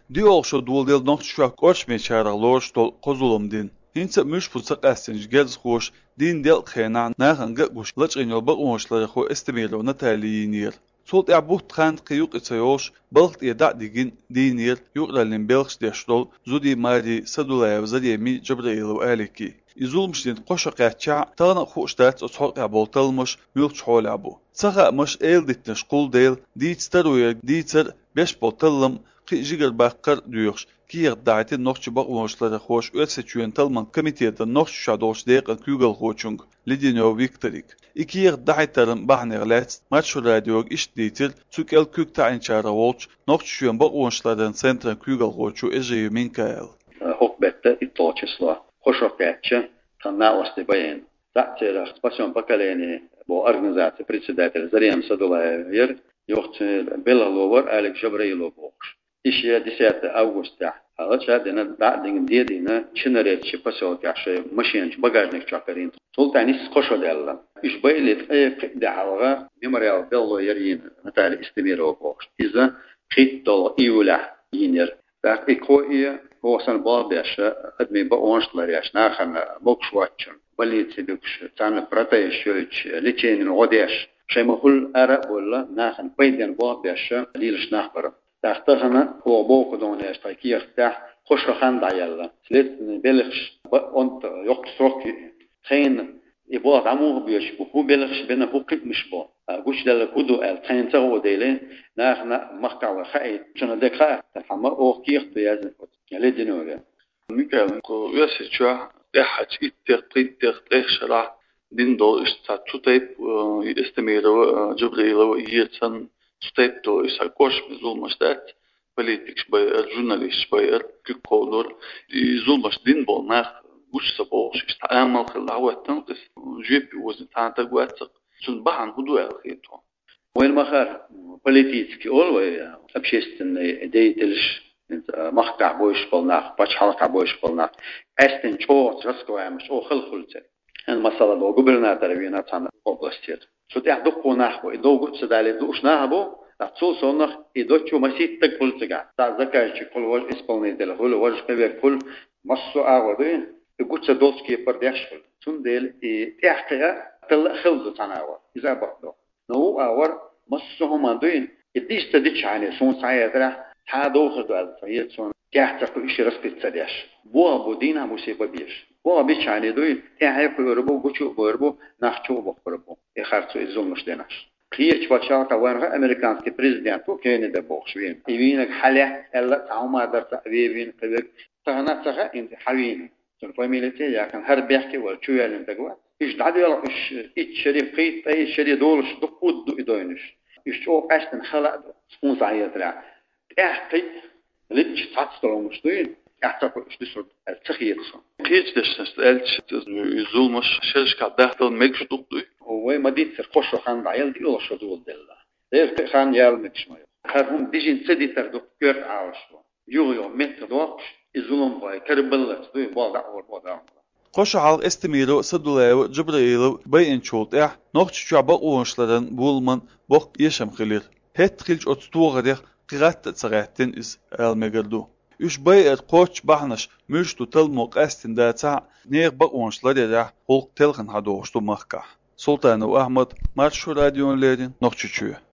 Diolşo duldel noqşuak qorçme çaraqloş tol qozulumdin. Hinsa müş putsak astinj gels xoş din del xena naxanga quş laçınol baq onşları xo istemelo nataliyinir. Solt ya buht khand qiyuq itsayoş balq yeda digin dinir yuqlalin belx deştol zudi mari sadulayev zademi Jibril aliki. İzulmuşdin qoşaqatça tağna xoşdat soqa boltalmış mülk çolabu. Sağa mış elditniş qul del ditstaroya ditser 5 boltalım Jigar bakkar diyor ki yerdati noqçı baq onşları xoş ölseçüyen talman komiteti noqçı şadoş deqan kügal xoçung Lidino Viktorik. İki yerdatitarın bahnerlet maç radio işditir tükel kük ta'in çara volç noqçı şüyen baq onşlardan sentran kügal xoçu ejeyi minkael. Hokbette itoçısla hoşokatça tanna ostibayen. Zaten spasyon bakaleni bu organizasyon председатель Зарем Садулаев yoxtu Belalovar Alex Jibrilo boş. İşe 10 avgustda Ağaçlar denen dağdığın diyediğine Çin'e pasol kaşı maşinç bagajnik çakarin. Sultanis koşu derler. İş baylet dağılga memorial bello yerin natali istemiro boş. İza qitto iula yinir. Dağ ekoya hosan bağdaşı admi ba onşlar yaşna xana bokşwaçın. Baliti bükş tanı pratay şöç liçenin odeş. Şeymahul ara bolla naxan payden bağdaşı liliş nahbar. Taxtahana o boku donaya stakiyakta xoşxan dayalla. Slet belix ont yok sok xeyn ibo amu biyoş bu belix bena bu qitmiş bu. Guçdala kudu el tayinta o dele naxna maqala xay çana dekha ama o qiyaqtu yazın. Ledinoga. Mikael ko yasıça ehaç ittiq eşra din do statutayp istemiro Jibrilo yetsan Stepto is a kosh zulmastat politics by journalist by kukkolor zulmas din bolnaq gussa bosh ist amal khilawatan qis jepi wazn tanta gwatq sun bahan hudu alkhito Wel mahar политический olvaya общественный деятельность mahqa boş bolnaq baş halqa boş bolnaq estin çoğ raskoyamish o xilxulcha en masala bu gubernator Viyana области Сутях доконах бо идогут садали душна бо тацул сонах идочу маситтак пулцга та закайчи колвож исполнитель холвож кевер кул массу агоды игутса доски пердяшкул сундел и тяхтага тал хилду танава иза бакдо но авар массу хомадын идишта дичане сон саядра та дохдал саед сон тяхтак иши распитсадяш бо абудина мусибабиш Bu biçane doy tehayı koyurbu guçu koyurbu nahçu bokurbu xarçu izolmuş denaş. Qiyirç başa tavarga Amerikanski prezident bu Kennedy boxvin. Evinek hala ella taumadar ta'vibin qibek tağnatsaga indi havin. Son familete yakın her behki var çuyalın tagwa. İş dadiyal iç şerif qiyt ay şeri doluş duqud idoynuş. İş o qastin haladu. Sponsayatra. Ehqi lich tatstolmuş doy. Yaxtaqo işte sort el-txiyetson. Qiyç desnes elç zulmuş şerşka dahtal mekşduqdu. O ma ditser qoşo xan dayal di olşo duldella. Der xan yalmekşmayo. Xarhum dijin sediter do gört ağışlo. Yuyo metdoq izulum bay karballat do boda boda. Qoşu halq estimiro Sadulayev Jibrilo bayin çoltah noqçu çaba oğuşlardan bulman boq yaşam qilir. Het qilç 30 qırat tsaqattin iz almegerdu. Üç bayır qoç bahnaş müş tutal muqastin data neğ baq onşlar ya holq telxin hadoştu mahka. Sultanı Ahmet Marşu radyonların noqçuçu.